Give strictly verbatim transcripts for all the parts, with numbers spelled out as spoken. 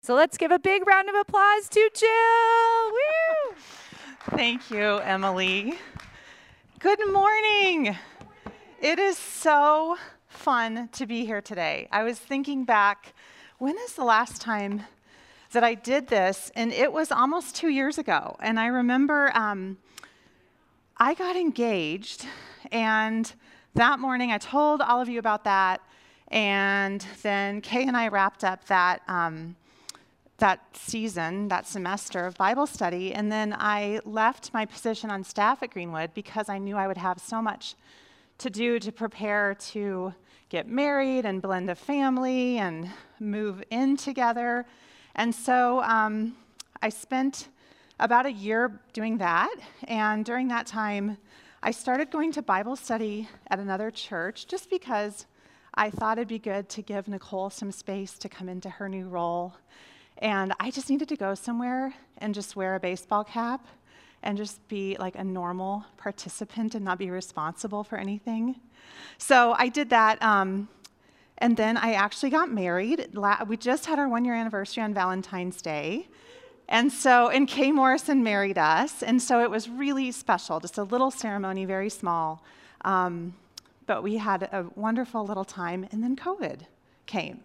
So let's give a big round of applause to Jill. Woo! Thank you, Emily. Good morning. It is so fun to be here today. I was thinking back, when is the last time that I did this? And it was almost two years ago. And I remember um, I got engaged, and that morning I told all of you about that. And then Kay and I wrapped up that um, that season, that semester of Bible study, and then I left my position on staff at Greenwood because I knew I would have so much to do to prepare to get married and blend a family and move in together. And so um, I spent about a year doing that, and during that time, I started going to Bible study at another church just because I thought it'd be good to give Nicole some space to come into her new role. And I just needed to go somewhere and just wear a baseball cap and just be like a normal participant and not be responsible for anything. So I did that, um, and then I actually got married. We just had our one-year anniversary on Valentine's Day. And so, and Kay Morrison married us, and so it was really special, just a little ceremony, very small. Um, but we had a wonderful little time, and then COVID came.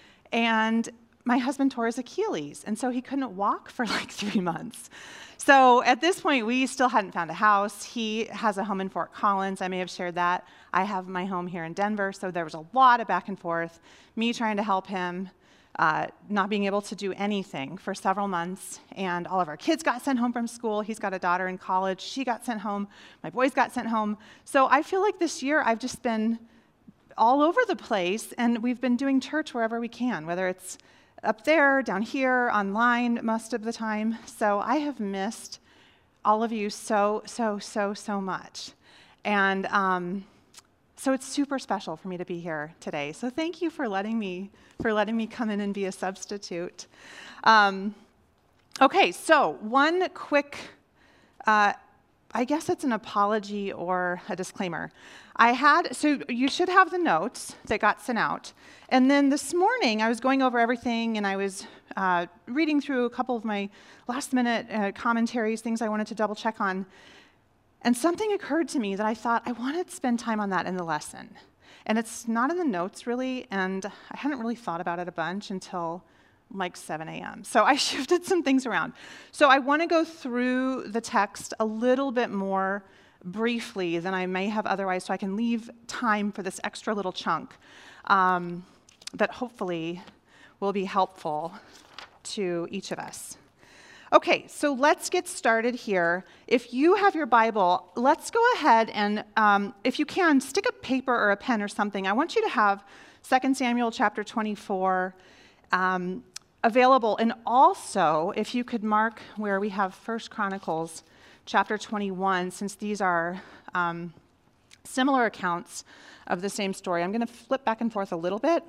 And my husband tore his Achilles, and so he couldn't walk for like three months. So at this point, we still hadn't found a house. He has a home in Fort Collins. I may have shared that. I have my home here in Denver, so there was a lot of back and forth, me trying to help him, uh, not being able to do anything for several months, and all of our kids got sent home from school. He's got a daughter in college. She got sent home. My boys got sent home. So I feel like this year I've just been all over the place, and we've been doing church wherever we can, whether it's up there, down here, online most of the time. So I have missed all of you so, so, so, so much. And um, so it's super special for me to be here today. So thank you for letting me, for letting me come in and be a substitute. Um, okay, so one quick, uh, I guess it's an apology or a disclaimer. I had, so you should have the notes that got sent out. And then this morning, I was going over everything, and I was uh, reading through a couple of my last-minute uh, commentaries, things I wanted to double-check on. And something occurred to me that I thought, I wanted to spend time on that in the lesson. And it's not in the notes, really, and I hadn't really thought about it a bunch until like seven a.m. So I shifted some things around. So I want to go through the text a little bit more briefly than I may have otherwise, so I can leave time for this extra little chunk um, that hopefully will be helpful to each of us. Okay, so let's get started here. If you have your Bible, let's go ahead and, um, if you can, stick a paper or a pen or something. I want you to have Second Samuel chapter twenty-four um, available, and also, if you could mark where we have First Chronicles chapter twenty-one, since these are um, similar accounts of the same story. I'm going to flip back and forth a little bit.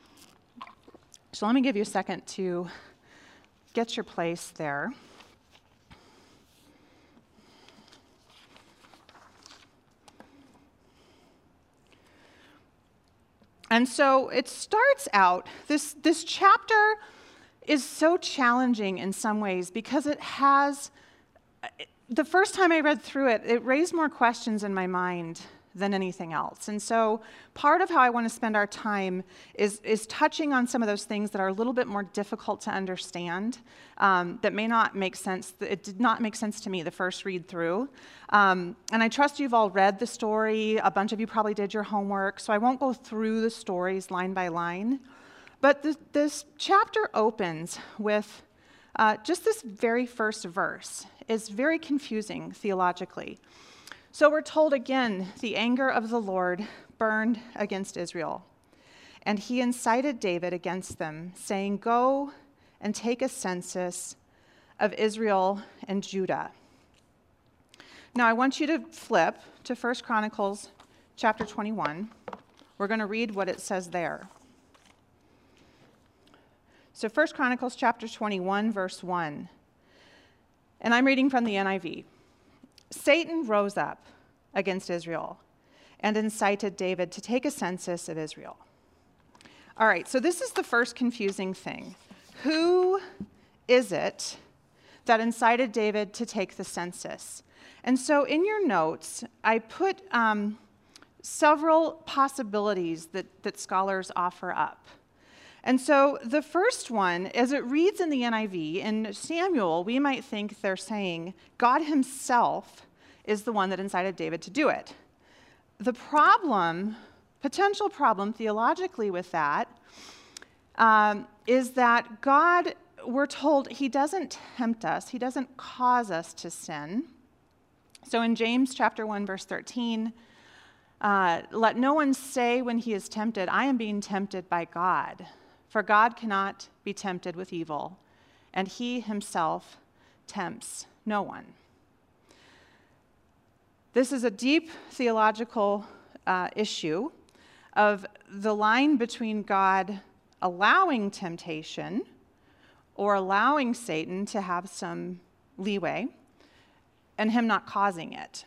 So let me give you a second to get your place there. And so it starts out, this, this chapter is so challenging in some ways because it has, the first time I read through it, it raised more questions in my mind than anything else. And so part of how I want to spend our time is, is touching on some of those things that are a little bit more difficult to understand, um, that may not make sense. It did not make sense to me the first read through. Um, and I trust you've all read the story. A bunch of you probably did your homework, so I won't go through the stories line by line. But this, this chapter opens with uh, just this very first verse. It's very confusing theologically. So we're told again, the anger of the Lord burned against Israel, and he incited David against them, saying, "Go and take a census of Israel and Judah." Now I want you to flip to First Chronicles chapter twenty-one. We're going to read what it says there. So First Chronicles chapter twenty-one, verse one. And I'm reading from the N I V. Satan rose up against Israel and incited David to take a census of Israel. All right, so this is the first confusing thing. who is it that incited David to take the census? And so in your notes, I put um, several possibilities that, that scholars offer up. And so the first one, as it reads in the N I V, in Samuel, we might think they're saying God himself is the one that incited David to do it. The problem, potential problem theologically with that, um, is that God, we're told, he doesn't tempt us, he doesn't cause us to sin. So in James chapter one, verse thirteen, uh, let no one say when he is tempted, I am being tempted by God. For God cannot be tempted with evil, and he himself tempts no one. This is a deep theological uh, issue of the line between God allowing temptation or allowing Satan to have some leeway and him not causing it.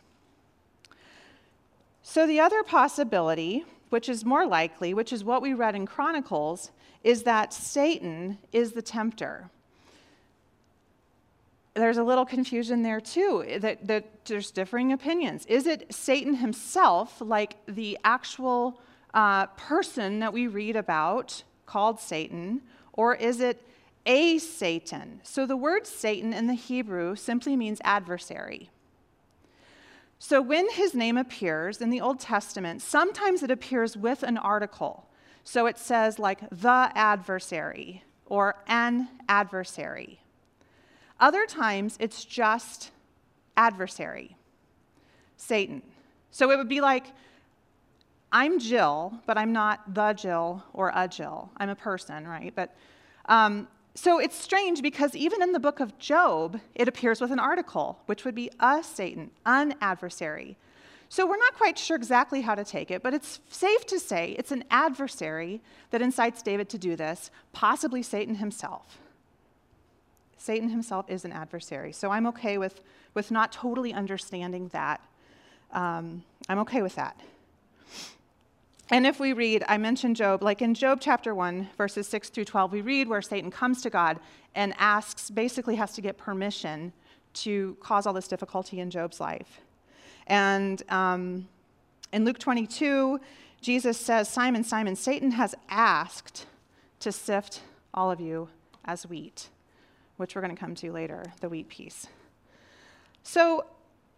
So the other possibility, which is more likely, which is what we read in Chronicles, is that Satan is the tempter. There's a little confusion there too, that, that there's differing opinions. Is it Satan himself, like the actual uh, person that we read about called Satan, or is it a Satan? So the word Satan in the Hebrew simply means adversary. So when his name appears in the Old Testament, sometimes it appears with an article. So it says like the adversary or an adversary. Other times it's just adversary, Satan. So it would be like, I'm Jill, but I'm not the Jill or a Jill. I'm a person, right? But um, so it's strange because even in the book of Job, it appears with an article, which would be a Satan, an adversary. So we're not quite sure exactly how to take it, but it's safe to say it's an adversary that incites David to do this, possibly Satan himself. Satan himself is an adversary. So I'm okay with, with not totally understanding that. Um, I'm okay with that. And if we read, I mentioned Job, like in Job chapter one, verses six through twelve, we read where Satan comes to God and asks, basically has to get permission to cause all this difficulty in Job's life. And um, in Luke twenty-two, Jesus says, Simon, Simon, Satan has asked to sift all of you as wheat, which we're going to come to later, the wheat piece. So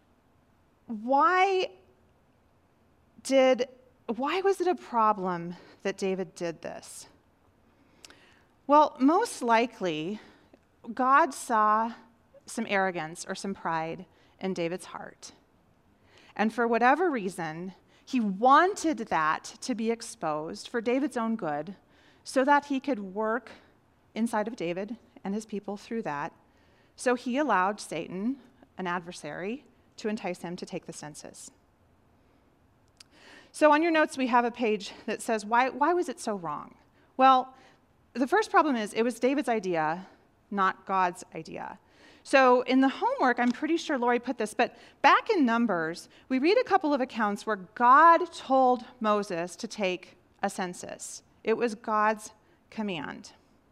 why did, why was it a problem that David did this? Well, most likely, God saw some arrogance or some pride in David's heart. And for whatever reason, he wanted that to be exposed for David's own good so that he could work inside of David and his people through that. So he allowed Satan, an adversary, to entice him to take the census. So on your notes, we have a page that says, why, why was it so wrong? Well, the first problem is it was David's idea, not God's idea. So in the homework, I'm pretty sure Lori put this, but back in Numbers, we read a couple of accounts where God told Moses to take a census. It was God's command.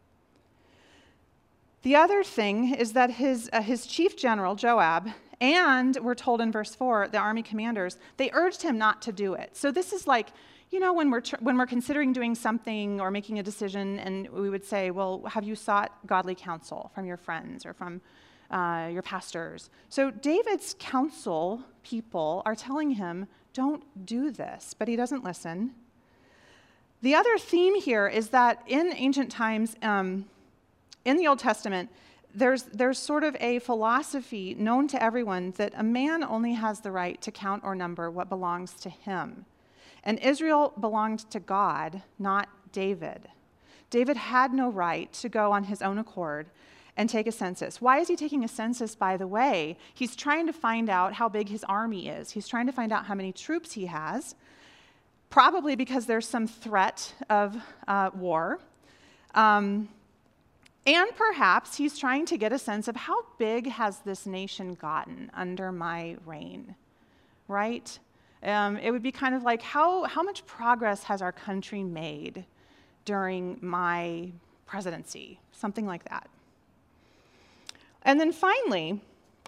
The other thing is that his, uh, his chief general, Joab, and we're told in verse four, the army commanders, they urged him not to do it. So this is like, you know, when we're tr- when we're considering doing something or making a decision, and we would say, well, have you sought godly counsel from your friends or from uh, your pastors? So David's counsel people are telling him, don't do this, but he doesn't listen. The other theme here is that in ancient times, um, in the Old Testament, There's, there's sort of a philosophy known to everyone that a man only has the right to count or number what belongs to him. And Israel belonged to God, not David. David had no right to go on his own accord and take a census. Why is he taking a census, by the way? He's trying to find out how big his army is. He's trying to find out how many troops he has, probably because there's some threat of uh, war. Um, And perhaps he's trying to get a sense of how big has this nation gotten under my reign, right? Um, it would be kind of like, how, how much progress has our country made during my presidency, something like that. And then finally,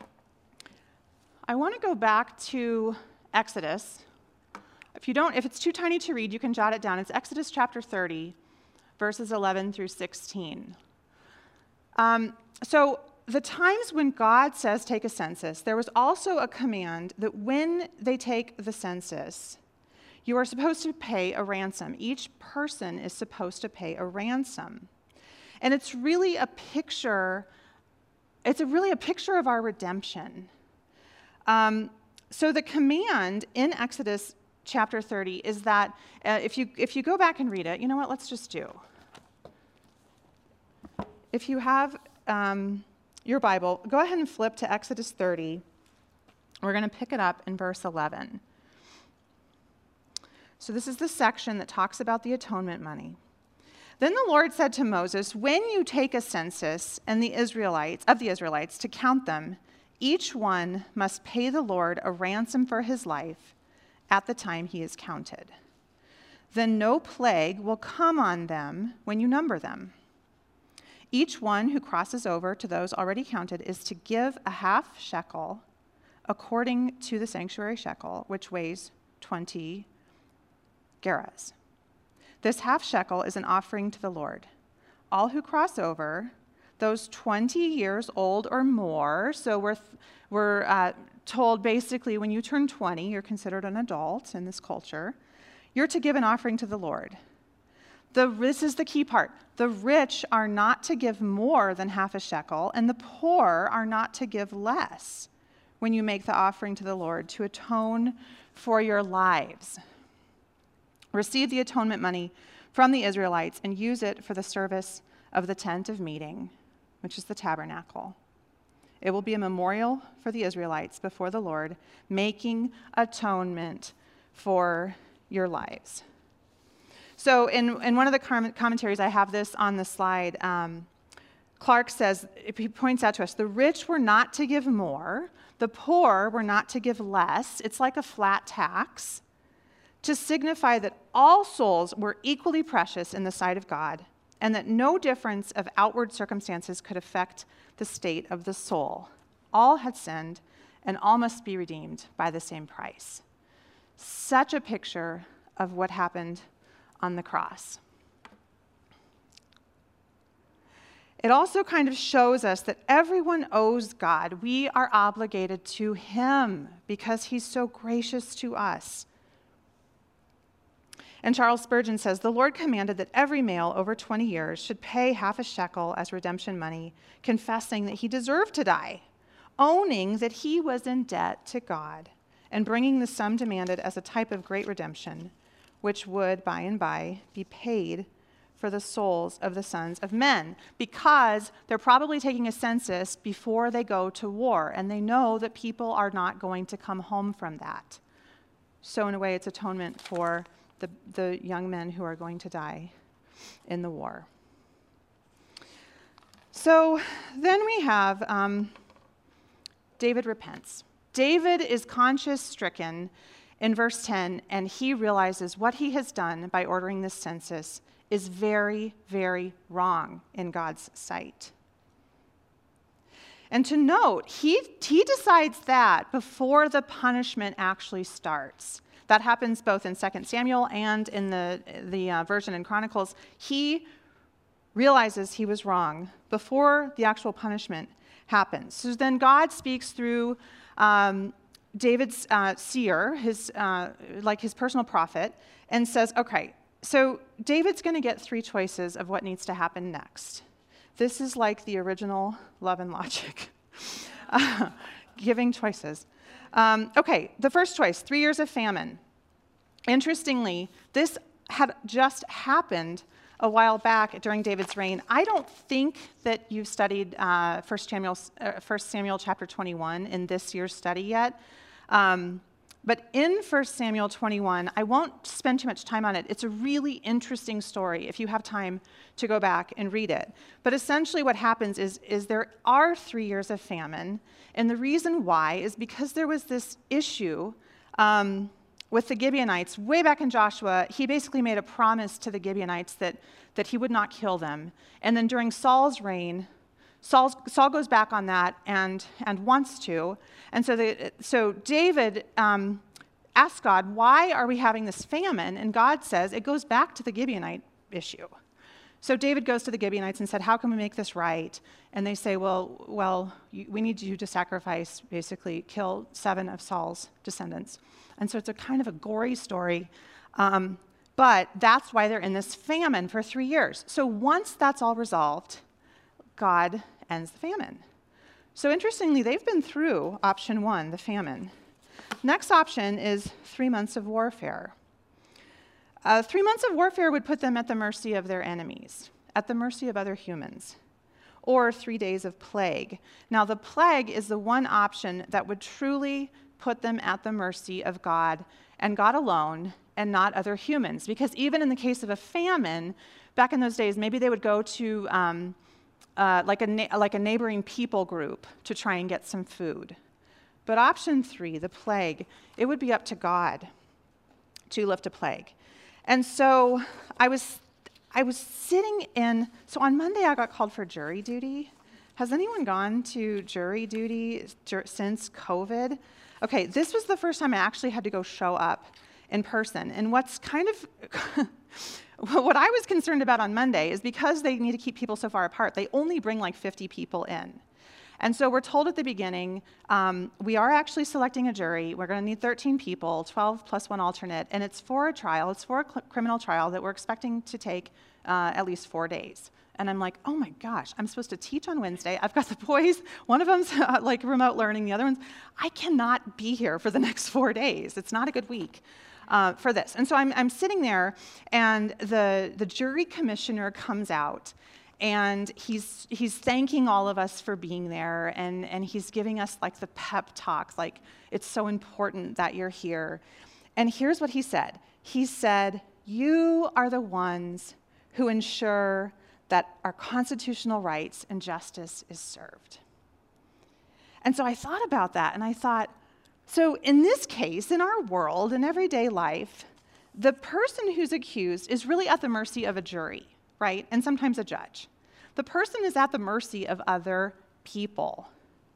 I want to go back to Exodus. If you don't, if it's too tiny to read, you can jot it down. It's Exodus chapter thirty, verses eleven through sixteen. Um, so the times when God says take a census, there was also a command that when they take the census, you are supposed to pay a ransom. Each person is supposed to pay a ransom. And it's really a picture, it's a really a picture of our redemption. Um, so the command in Exodus chapter thirty is that uh, if you if you go back and read it, you know what, let's just do. If you have um, your Bible, go ahead and flip to Exodus thirty. We're going to pick it up in verse eleven. So this is the section that talks about the atonement money. Then the Lord said to Moses, when you take a census and the Israelites of the Israelites to count them, each one must pay the Lord a ransom for his life at the time he is counted. Then no plague will come on them when you number them. Each one who crosses over to those already counted is to give a half shekel according to the sanctuary shekel, which weighs twenty gerahs. This half shekel is an offering to the Lord. All who cross over, those twenty years old or more, so we're, th- we're uh, told basically when you turn twenty, you're considered an adult in this culture, you're to give an offering to the Lord. The, this is the key part. The rich are not to give more than half a shekel, and the poor are not to give less when you make the offering to the Lord to atone for your lives. Receive the atonement money from the Israelites and use it for the service of the tent of meeting, which is the tabernacle. It will be a memorial for the Israelites before the Lord, making atonement for your lives. So in, in one of the com- commentaries, I have this on the slide, um, Clark says, he points out to us, the rich were not to give more, the poor were not to give less. It's like a flat tax, to signify that all souls were equally precious in the sight of God, and that no difference of outward circumstances could affect the state of the soul. All had sinned, and all must be redeemed by the same price. Such a picture of what happened on the cross. It also kind of shows us that everyone owes God. We are obligated to him because he's so gracious to us. And Charles Spurgeon says, the Lord commanded that every male over twenty years should pay half a shekel as redemption money, confessing that he deserved to die, owning that he was in debt to God, and bringing the sum demanded as a type of great redemption, which would by and by be paid for the souls of the sons of men, because they're probably taking a census before they go to war, and they know that people are not going to come home from that. So in a way, it's atonement for The, the young men who are going to die in the war. So then we have um, David repents. David is conscience-stricken in verse ten, and he realizes what he has done by ordering this census is very, very wrong in God's sight. And to note, he, he decides that before the punishment actually starts. That happens both in Second Samuel and in the, the uh, version in Chronicles. He realizes he was wrong before the actual punishment happens. So then God speaks through um, David's uh, seer, his, uh, like his personal prophet, and says, okay, so David's going to get three choices of what needs to happen next. This is like the original Love and Logic, uh, giving choices. Um, okay, the first choice, three years of famine. Interestingly, this had just happened a while back during David's reign. I don't think that you've studied uh, First Samuel, uh, First Samuel chapter twenty-one in this year's study yet. Um, but in First Samuel twenty-one, I won't spend too much time on it. It's a really interesting story if you have time to go back and read it. But essentially what happens is, is there are three years of famine, and the reason why is because there was this issue um, with the Gibeonites, way back in Joshua, he basically made a promise to the Gibeonites that, that he would not kill them. And then during Saul's reign, Saul's, Saul goes back on that and, and wants to. And so, the, so David um, asks God, why are we having this famine? And God says it goes back to the Gibeonite issue. So David goes to the Gibeonites and said, how can we make this right? And they say, well, well, you, we need you to sacrifice, basically kill seven of Saul's descendants. And so it's a kind of a gory story. Um, but that's why they're in this famine for three years. So once that's all resolved, God ends the famine. So interestingly, they've been through option one, the famine. Next option is three months of warfare. Uh, three months of warfare would put them at the mercy of their enemies, at the mercy of other humans, or three days of plague. Now, the plague is the one option that would truly put them at the mercy of God and God alone and not other humans. Because even in the case of a famine, back in those days, maybe they would go to um, uh, like, a na- like a neighboring people group to try and get some food. But option three, the plague, it would be up to God to lift a plague. And so I was I was sitting in, so on Monday I got called for jury duty. Has anyone gone to jury duty jur- since COVID? Okay, this was the first time I actually had to go show up in person. And what's kind of, what I was concerned about on Monday is because they need to keep people so far apart, they only bring like fifty people in. And so we're told at the beginning, um, we are actually selecting a jury. We're going to need thirteen people, twelve plus one alternate, and it's for a trial. It's for a cl- criminal trial that we're expecting to take uh, at least four days. And I'm like, oh my gosh, I'm supposed to teach on Wednesday. I've got the boys. One of them's uh, like remote learning. The other one's, I cannot be here for the next four days. It's not a good week uh, for this. And so I'm, I'm sitting there, and the, the jury commissioner comes out. And he's he's thanking all of us for being there, and, and he's giving us like the pep talks, like it's so important that you're here. And here's what he said. He said, you are the ones who ensure that our constitutional rights and justice is served. And so I thought about that, and I thought, so in this case, in our world, in everyday life, the person who's accused is really at the mercy of a jury, right? And sometimes a judge. The person is at the mercy of other people.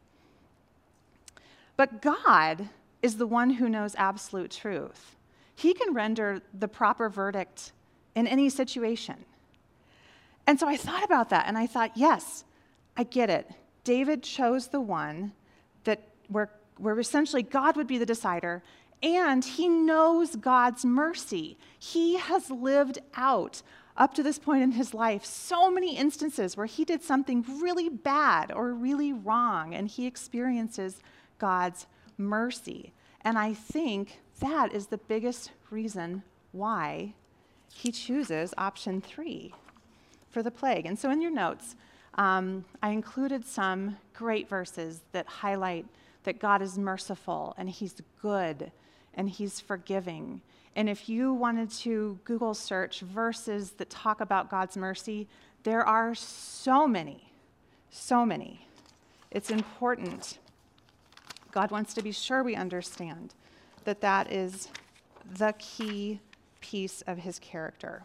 But God is the one who knows absolute truth. He can render the proper verdict in any situation. And so I thought about that, and I thought, yes, I get it. David chose the one that where, where essentially God would be the decider, and he knows God's mercy. He has lived out up to this point in his life, so many instances where he did something really bad or really wrong, and he experiences God's mercy. And I think that is the biggest reason why he chooses option three for the plague. And so in your notes, um, I included some great verses that highlight that God is merciful, and he's good, and he's forgiving. And if you wanted to Google search verses that talk about God's mercy, there are so many, so many. It's important. God wants to be sure we understand that that is the key piece of his character.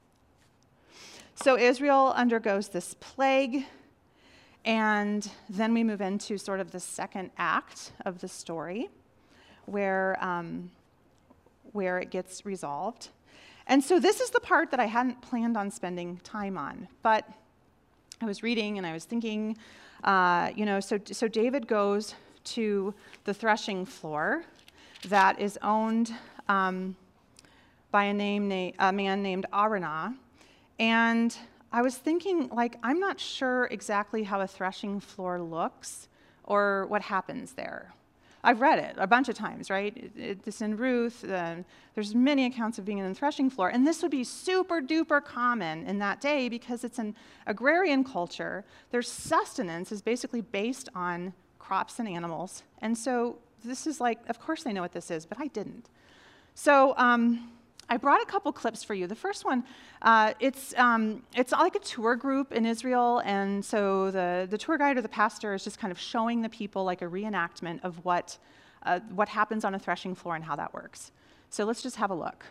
So Israel undergoes this plague, and then we move into sort of the second act of the story, where um, where it gets resolved. And so this is the part that I hadn't planned on spending time on, but I was reading and I was thinking, uh, you know, so, so David goes to the threshing floor that is owned um, by a, name na- a man named Araunah, and I was thinking, like, I'm not sure exactly how a threshing floor looks or what happens there. I've read it a bunch of times, right? It, it, it's in Ruth. Uh, there's many accounts of being in the threshing floor. And this would be super duper common in that day because it's an agrarian culture. Their sustenance is basically based on crops and animals. And so this is like, of course they know what this is, but I didn't. So um, I brought a couple clips for you. The first one, uh, it's um, it's like a tour group in Israel, and so the, the tour guide or the pastor is just kind of showing the people like a reenactment of what uh, what happens on a threshing floor and how that works. So let's just have a look.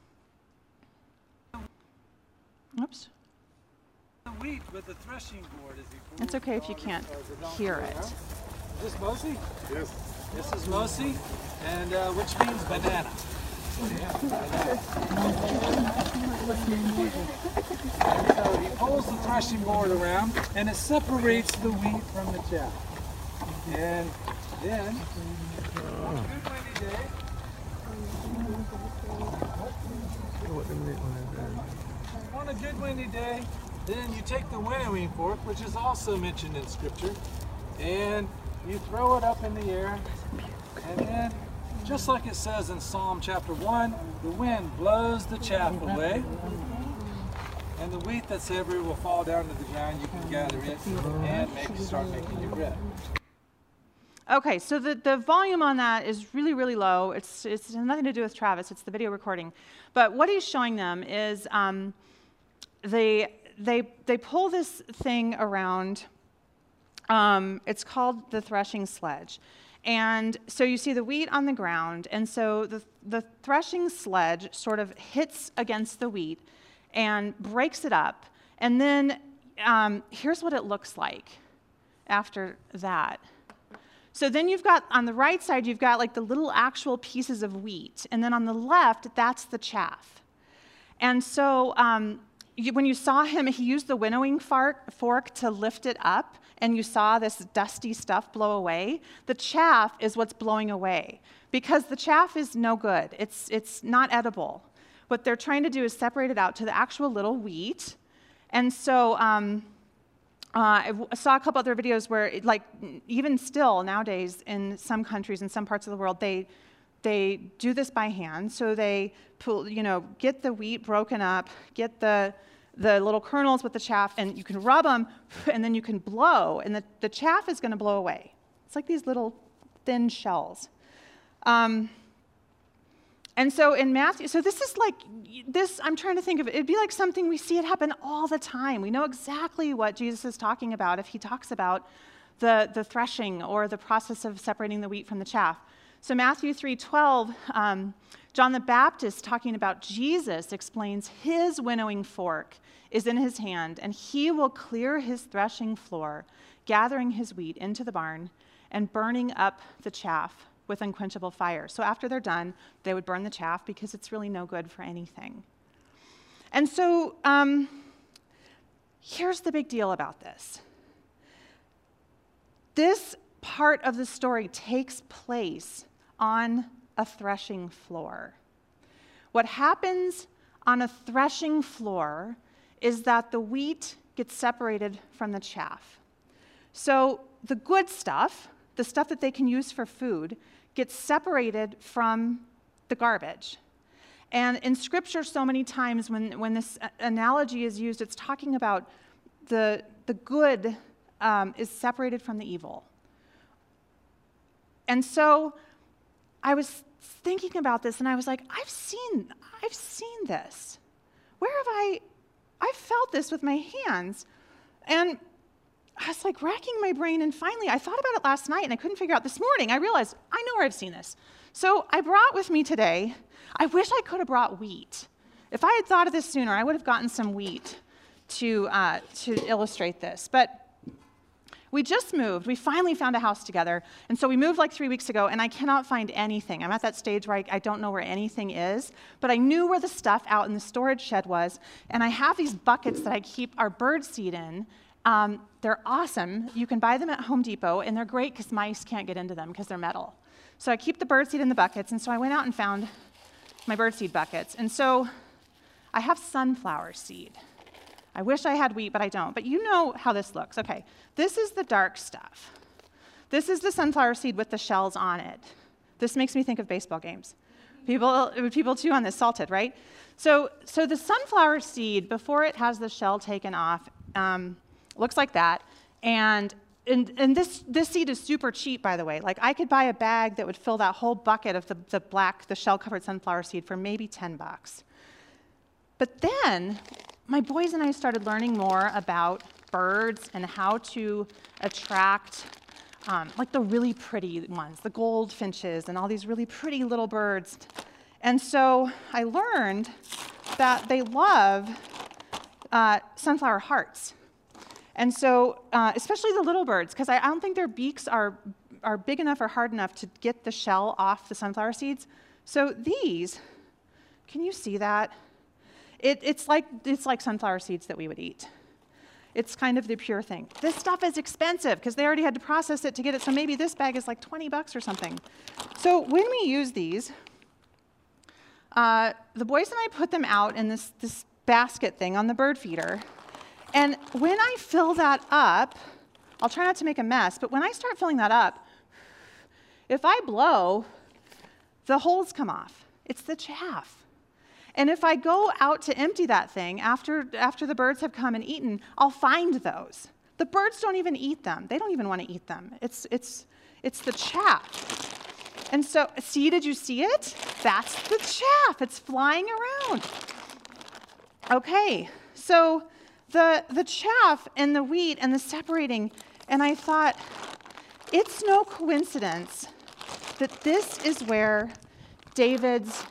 Oops. The wheat with the threshing board as he pulls It's okay it if you on can't as the donkey hear goes it. around. Is this Mosi? Yes. This is Mosi, and uh, which means banana. Yeah, banana. So he pulls the threshing board around, and it separates the wheat from the chaff. And then, on a good windy day, on a good windy day, then you take the winnowing fork, which is also mentioned in Scripture, and you throw it up in the air, and then, just like it says in Psalm chapter one, the wind blows the chaff away, and the wheat that's heavy will fall down to the ground. You can gather it and make, start making your bread. Okay, so the, the volume on that is really, really low. It's, it's nothing to do with Travis. It's the video recording. But what he's showing them is um, they, they, they pull this thing around. Um, it's called the threshing sledge. And so you see the wheat on the ground. And so the, the threshing sledge sort of hits against the wheat and breaks it up. And then um, here's what it looks like after that. So then you've got, on the right side, you've got like the little actual pieces of wheat. And then on the left, that's the chaff. And so um, you, when you saw him, he used the winnowing fork, fork to lift it up, and you saw this dusty stuff blow away. The chaff is what's blowing away, because the chaff is no good. It's, it's not edible. What they're trying to do is separate it out to the actual little wheat. And so... Um, Uh, I saw a couple other videos where, it, like, even still nowadays in some countries, in some parts of the world, they they do this by hand. So they pull, you know, get the wheat broken up, get the the little kernels with the chaff, and you can rub them, and then you can blow, and the, the chaff is going to blow away. It's like these little thin shells. Um, And so in Matthew, so this is like, this, I'm trying to think of it, it'd be like something we see it happen all the time. We know exactly what Jesus is talking about if he talks about the, the threshing or the process of separating the wheat from the chaff. So Matthew three twelve, um, John the Baptist talking about Jesus explains his winnowing fork is in his hand, and he will clear his threshing floor, gathering his wheat into the barn and burning up the chaff with unquenchable fire. So after they're done, they would burn the chaff because it's really no good for anything. And so um, here's the big deal about this. This part of the story takes place on a threshing floor. What happens on a threshing floor is that the wheat gets separated from the chaff. So the good stuff, the stuff that they can use for food, gets separated from the garbage. And in Scripture, so many times when, when this analogy is used, it's talking about the, the good um, is separated from the evil. And so I was thinking about this, and I was like, I've seen, I've seen this. Where have I, I've felt this with my hands. And I was like racking my brain, and finally I thought about it last night, and I couldn't figure out. This morning I realized I know where I've seen this. So I brought with me today, I wish I could have brought wheat. If I had thought of this sooner, I would have gotten some wheat to, uh, to illustrate this. But we just moved. We finally found a house together. And so we moved like three weeks ago, and I cannot find anything. I'm at that stage where I, I don't know where anything is, but I knew where the stuff out in the storage shed was. And I have these buckets that I keep our bird seed in. Um, they're awesome. You can buy them at Home Depot, and they're great because mice can't get into them because they're metal. So I keep the birdseed in the buckets, and so I went out and found my birdseed buckets. And so I have sunflower seed. I wish I had wheat, but I don't. But you know how this looks. Okay, this is the dark stuff. This is the sunflower seed with the shells on it. This makes me think of baseball games. People, people chew on this, salted, right? So, so the sunflower seed, before it has the shell taken off, um, looks like that. And, and, and this, this seed is super cheap, by the way. Like, I could buy a bag that would fill that whole bucket of the, the black, the shell-covered sunflower seed for maybe ten bucks. But then my boys and I started learning more about birds and how to attract um, like the really pretty ones, the goldfinches and all these really pretty little birds. And so I learned that they love uh, sunflower hearts. And so, uh, especially the little birds, because I, I don't think their beaks are, are big enough or hard enough to get the shell off the sunflower seeds. So these, can you see that? It, it's like, it's like sunflower seeds that we would eat. It's kind of the pure thing. This stuff is expensive because they already had to process it to get it, so maybe this bag is like twenty bucks or something. So when we use these, uh, the boys and I put them out in this, this basket thing on the bird feeder. And when I fill that up, I'll try not to make a mess, but when I start filling that up, if I blow, the holes come off. It's the chaff. And if I go out to empty that thing after, after the birds have come and eaten, I'll find those. The birds don't even eat them. They don't even want to eat them. It's, it's, it's the chaff. And so, see, did you see it? That's the chaff. It's flying around. Okay, so the, the chaff and the wheat and the separating, and I thought, it's no coincidence that this is where David's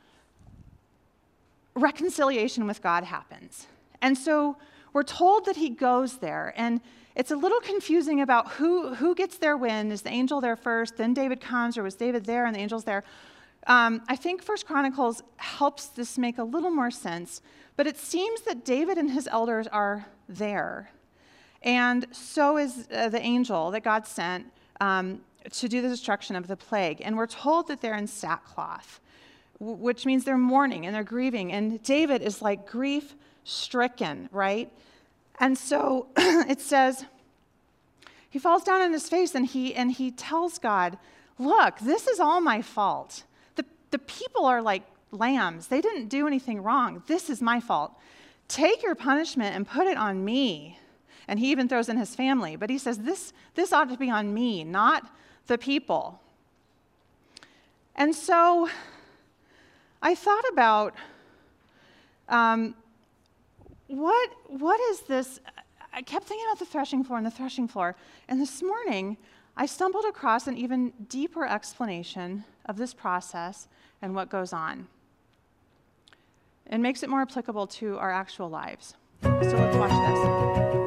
reconciliation with God happens. And so we're told that he goes there, and it's a little confusing about who, who gets there when. Is the angel there first, then David comes, or was David there and the angel's there? Um, I think First Chronicles helps this make a little more sense, but it seems that David and his elders are there, and so is uh, the angel that God sent um, to do the destruction of the plague. And we're told that they're in sackcloth, which means they're mourning and they're grieving. And David is like grief-stricken, right? And so it says, he falls down on his face and he and he tells God, look, this is all my fault. The, the people are like lambs. They didn't do anything wrong. This is my fault. Take your punishment and put it on me. And he even throws in his family. But he says, this, this ought to be on me, not the people. And so I thought about um, what what is this? I kept thinking about the threshing floor and the threshing floor. And this morning, I stumbled across an even deeper explanation of this process and what goes on. It makes it more applicable to our actual lives. So let's watch this.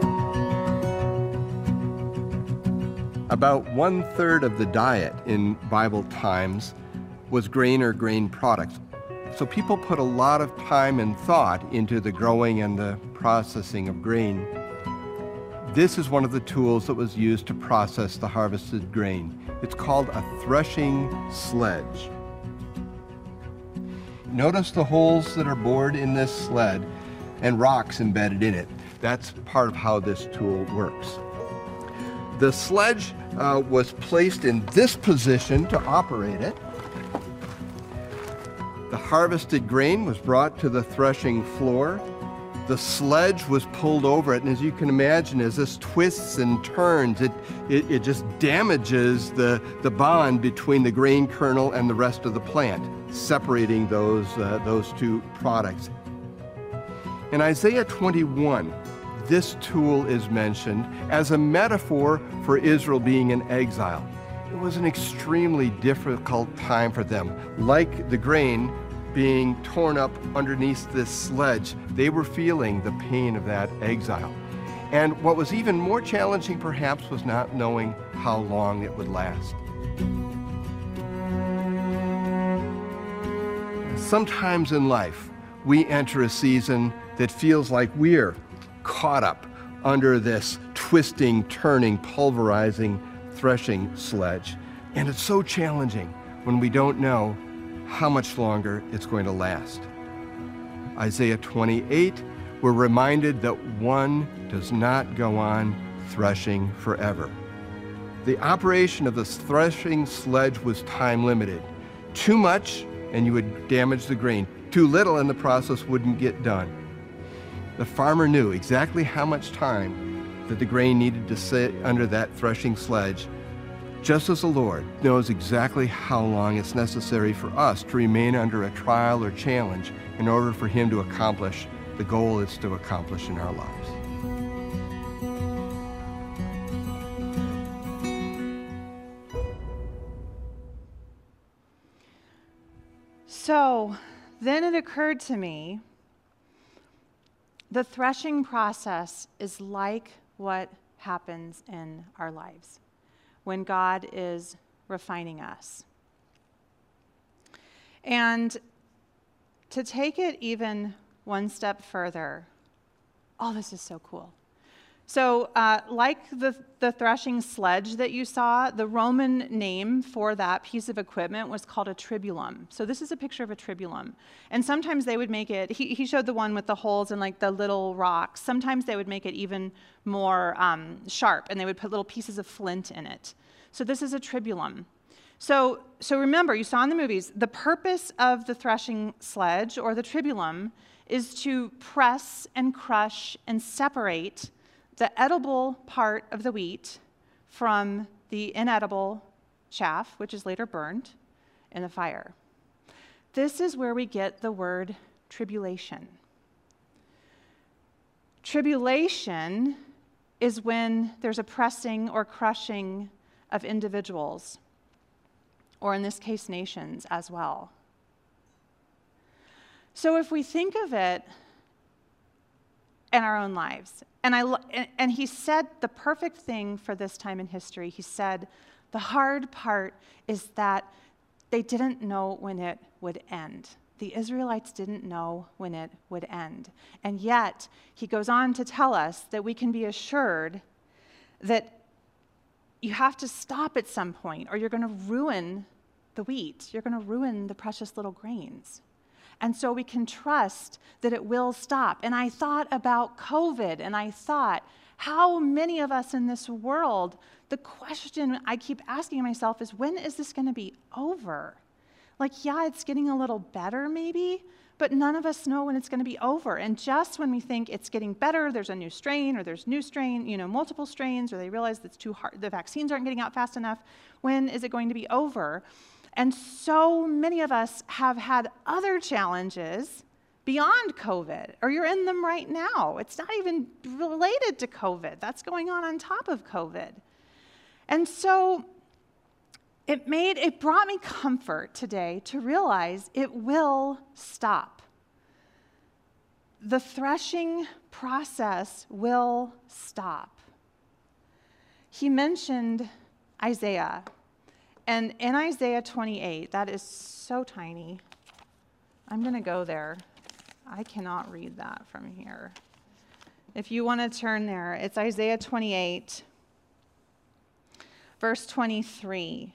About one-third of the diet in Bible times was grain or grain products. So people put a lot of time and thought into the growing and the processing of grain. This is one of the tools that was used to process the harvested grain. It's called a threshing sledge. Notice the holes that are bored in this sled and rocks embedded in it. That's part of how this tool works. The sledge uh, was placed in this position to operate it. The harvested grain was brought to the threshing floor. The sledge was pulled over it, and as you can imagine, as this twists and turns, it, it, it just damages the, the bond between the grain kernel and the rest of the plant, separating those, uh, those two products. In Isaiah twenty-one, this tool is mentioned as a metaphor for Israel being in exile. It was an extremely difficult time for them. Like the grain being torn up underneath this sledge, they were feeling the pain of that exile. And what was even more challenging, perhaps, was not knowing how long it would last. Sometimes in life, we enter a season that feels like we're caught up under this twisting, turning, pulverizing, threshing sledge. And it's so challenging when we don't know how much longer it's going to last. Isaiah twenty-eight, we're reminded that one does not go on threshing forever. The operation of the threshing sledge was time limited. Too much and you would damage the grain. Too little and the process wouldn't get done. The farmer knew exactly how much time that the grain needed to sit under that threshing sledge, just as the Lord knows exactly how long it's necessary for us to remain under a trial or challenge in order for Him to accomplish the goal it's to accomplish in our lives. So then it occurred to me, the threshing process is like what happens in our lives when God is refining us. And to take it even one step further, oh, this is so cool. So uh, like the, the threshing sledge that you saw, the Roman name for that piece of equipment was called a tribulum. So this is a picture of a tribulum. And sometimes they would make it, he, he showed the one with the holes and like the little rocks. Sometimes they would make it even more um, sharp, and they would put little pieces of flint in it. So this is a tribulum. So, so remember, you saw in the movies, the purpose of the threshing sledge or the tribulum is to press and crush and separate the edible part of the wheat from the inedible chaff, which is later burned in the fire. This is where we get the word tribulation. Tribulation is when there's a pressing or crushing of individuals, or in this case, nations as well. So if we think of it in our own lives, and I and he said the perfect thing for this time in history. He said, the hard part is that they didn't know when it would end. The Israelites didn't know when it would end. And yet, he goes on to tell us that we can be assured that you have to stop at some point, or you're going to ruin the wheat. You're going to ruin the precious little grains. And so we can trust that it will stop. And I thought about COVID, and I thought, how many of us in this world, the question I keep asking myself is, when is this going to be over? Like, yeah, it's getting a little better maybe, but none of us know when it's going to be over. And just when we think it's getting better, there's a new strain, or there's new strain, you know, multiple strains, or they realize it's too hard, the vaccines aren't getting out fast enough, when is it going to be over? And so many of us have had other challenges beyond COVID, or you're in them right now. It's not even related to COVID. That's going on on top of COVID. And so it made, it brought me comfort today to realize it will stop. The threshing process will stop. He mentioned Isaiah. And in Isaiah twenty-eight, that is so tiny. I'm going to go there. I cannot read that from here. If you want to turn there, it's Isaiah twenty-eight, verse twenty-three.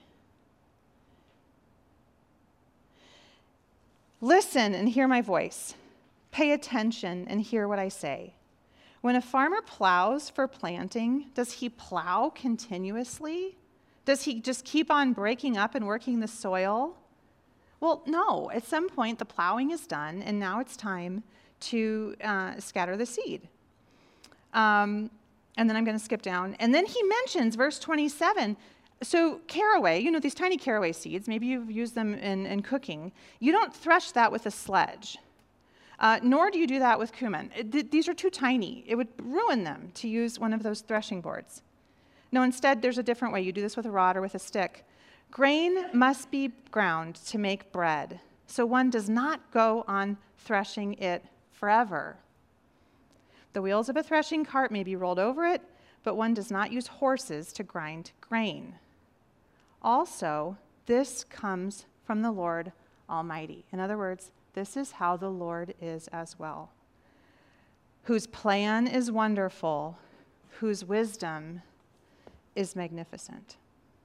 Listen and hear my voice. Pay attention and hear what I say. When a farmer plows for planting, does he plow continuously? Does he just keep on breaking up and working the soil? Well, no. At some point, the plowing is done, and now it's time to uh, scatter the seed. Um, and then I'm going to skip down. And then he mentions, verse twenty-seven, so caraway, you know, these tiny caraway seeds, maybe you've used them in, in cooking. You don't thresh that with a sledge, uh, nor do you do that with cumin. It, th- these are too tiny. It would ruin them to use one of those threshing boards. No, instead, there's a different way. You do this with a rod or with a stick. Grain must be ground to make bread, so one does not go on threshing it forever. The wheels of a threshing cart may be rolled over it, but one does not use horses to grind grain. Also, this comes from the Lord Almighty. In other words, this is how the Lord is as well, whose plan is wonderful, whose wisdom is magnificent.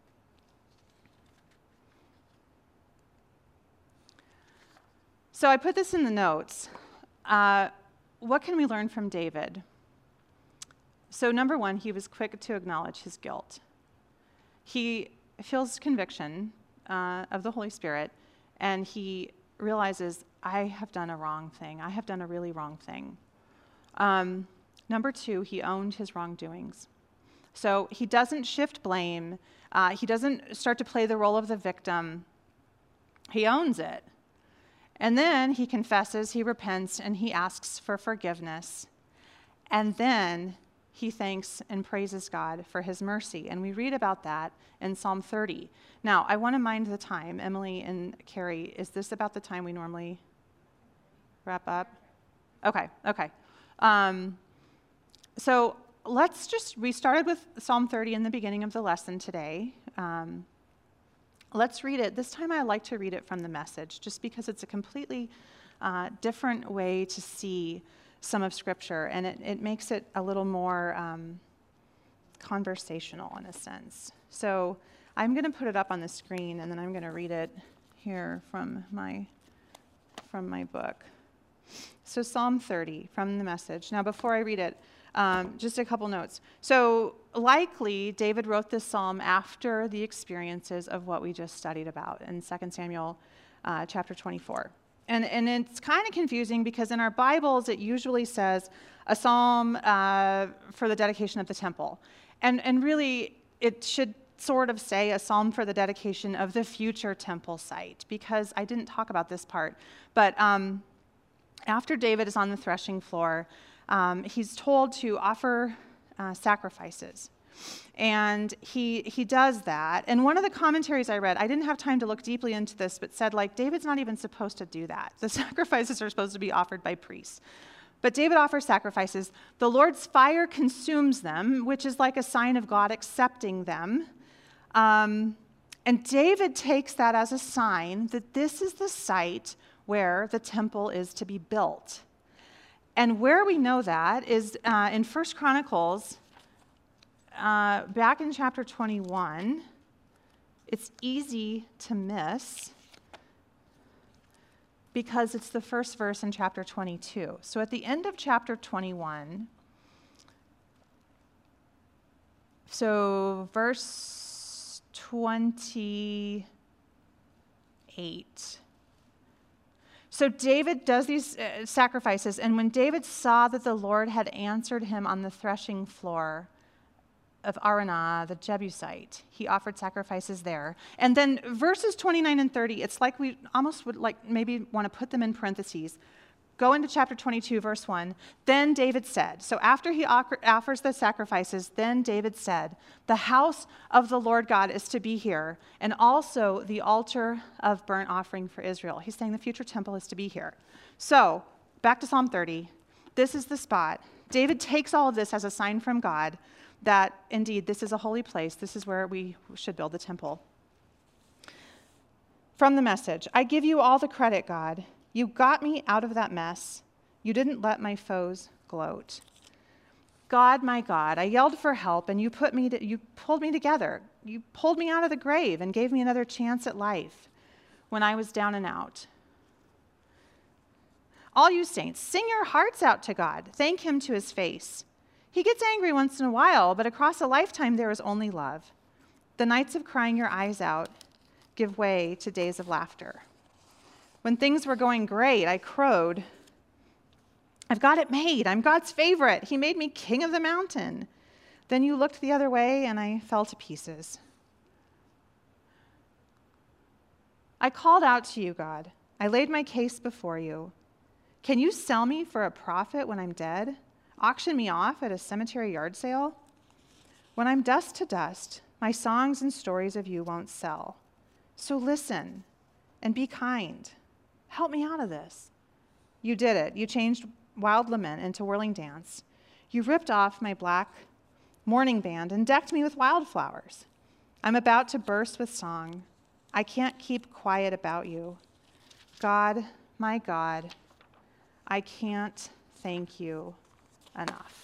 So I put this in the notes. Uh, what can we learn from David? So number one, he was quick to acknowledge his guilt. He feels conviction uh, of the Holy Spirit, and he realizes, I have done a wrong thing. I have done a really wrong thing. Um, number two, he owned his wrongdoings. So he doesn't shift blame. Uh, he doesn't start to play the role of the victim. He owns it. And then he confesses, he repents, and he asks for forgiveness. And then he thanks and praises God for his mercy. And we read about that in Psalm thirty. Now, I want to mind the time. Emily and Carrie, is this about the time we normally wrap up? Okay, okay. Um, so let's just, we started with Psalm thirty in the beginning of the lesson today. Um, let's read it. This time I like to read it from the Message, just because it's a completely uh, different way to see some of Scripture, and it, it makes it a little more um, conversational in a sense. So I'm going to put it up on the screen, and then I'm going to read it here from my from my book. So Psalm thirty from the Message. Now, before I read it, um, just a couple notes. So likely, David wrote this psalm after the experiences of what we just studied about in Second Samuel uh, chapter twenty-four. And, and it's kind of confusing because in our Bibles, it usually says a psalm uh, for the dedication of the temple. And, and really, it should sort of say a psalm for the dedication of the future temple site, because I didn't talk about this part. But um, after David is on the threshing floor, um, he's told to offer uh, sacrifices. And he he does that. And one of the commentaries I read, I didn't have time to look deeply into this, but said, like, David's not even supposed to do that. The sacrifices are supposed to be offered by priests. But David offers sacrifices. The Lord's fire consumes them, which is like a sign of God accepting them. Um, and David takes that as a sign that this is the site where the temple is to be built. And where we know that is uh, in First Chronicles, Uh, back in chapter twenty-one. It's easy to miss because it's the first verse in chapter twenty-two. So at the end of chapter twenty-one, so verse twenty-eight. So David does these uh, sacrifices, and when David saw that the Lord had answered him on the threshing floor of Araunah, the Jebusite, he offered sacrifices there. And then verses twenty-nine and thirty, it's like we almost would like maybe want to put them in parentheses. Go into chapter twenty-two, verse one. Then David said, so after he offers the sacrifices, then David said, the house of the Lord God is to be here, and also the altar of burnt offering for Israel. He's saying the future temple is to be here. So back to Psalm thirty. This is the spot. David takes all of this as a sign from God that indeed this is a holy place. This is where we should build the temple. From the Message, I give you all the credit, God. You got me out of that mess. You didn't let my foes gloat. God, my God, I yelled for help, and you put me to, you pulled me together. You pulled me out of the grave and gave me another chance at life when I was down and out. All you saints, sing your hearts out to God. Thank him to his face. He gets angry once in a while, but across a lifetime there is only love. The nights of crying your eyes out give way to days of laughter. When things were going great, I crowed, I've got it made. I'm God's favorite. He made me king of the mountain. Then you looked the other way, and I fell to pieces. I called out to you, God. I laid my case before you. Can you sell me for a profit when I'm dead? Auction me off at a cemetery yard sale? When I'm dust to dust, my songs and stories of you won't sell. So listen and be kind. Help me out of this. You did it. You changed wild lament into whirling dance. You ripped off my black mourning band and decked me with wildflowers. I'm about to burst with song. I can't keep quiet about you. God, my God, I can't thank you enough.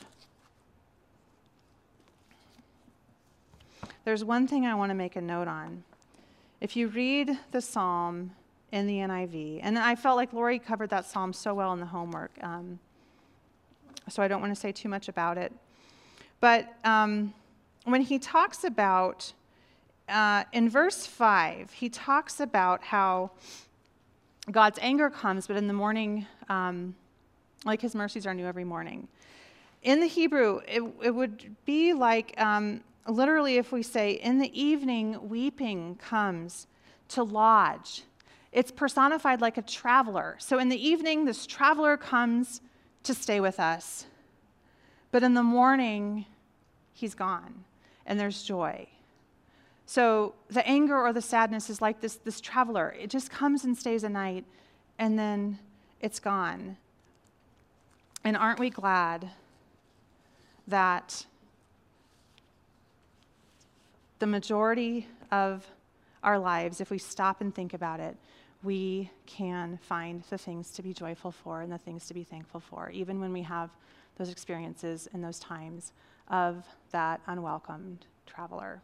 There's one thing I want to make a note on. If you read the psalm in the N I V, and I felt like Lori covered that psalm so well in the homework, um, so I don't want to say too much about it. But um, when he talks about, uh, in verse five, he talks about how God's anger comes, but in the morning, um, like his mercies are new every morning. In the Hebrew, it, it would be like, um, literally if we say, in the evening, weeping comes to lodge. It's personified like a traveler. So in the evening, this traveler comes to stay with us. But in the morning, he's gone, and there's joy. So the anger or the sadness is like this, this traveler. It just comes and stays a night, and then it's gone. And aren't we glad that the majority of our lives, if we stop and think about it, we can find the things to be joyful for and the things to be thankful for, even when we have those experiences and those times of that unwelcomed traveler.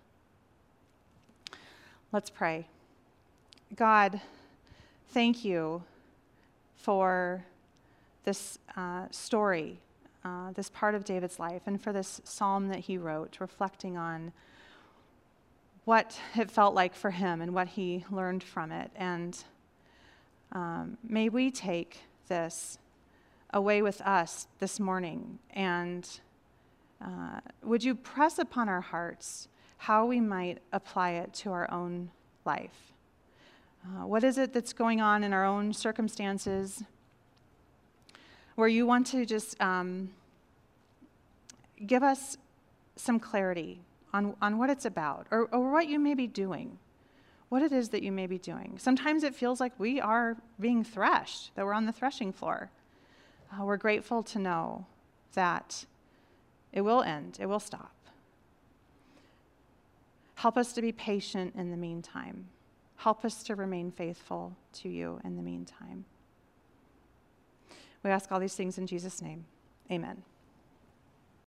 Let's pray. God, thank you for this uh, story, uh, this part of David's life, and for this psalm that he wrote, reflecting on what it felt like for him and what he learned from it. And um, may we take this away with us this morning, and uh, would you press upon our hearts how we might apply it to our own life? Uh, what is it that's going on in our own circumstances where you want to just um, give us some clarity on, on what it's about, or, or what you may be doing, what it is that you may be doing. Sometimes it feels like we are being threshed, that we're on the threshing floor. Uh, we're grateful to know that it will end, it will stop. Help us to be patient in the meantime. Help us to remain faithful to you in the meantime. We ask all these things in Jesus' name. Amen.